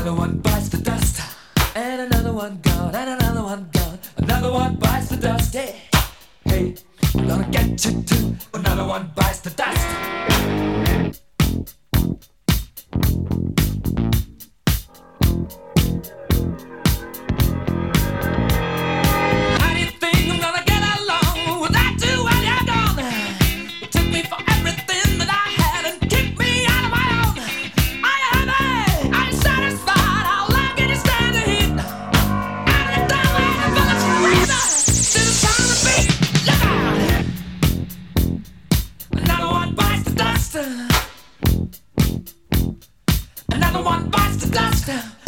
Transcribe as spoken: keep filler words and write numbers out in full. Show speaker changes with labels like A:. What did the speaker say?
A: Another one bites the dust, and another one gone, and another one gone. Another one bites the dust. Hey, hey, I'm gonna get you too. Another one bites the dust. How do you think I'm gonna get along without you while you're gone? You took me for everything that I had and kicked me out of my own. Are you happy? Are you satisfied? How long can you stand the heat? Out of the door and the bullets razor to the sound of the beat. Look out! Another one bites the dust. Another one bites the dust.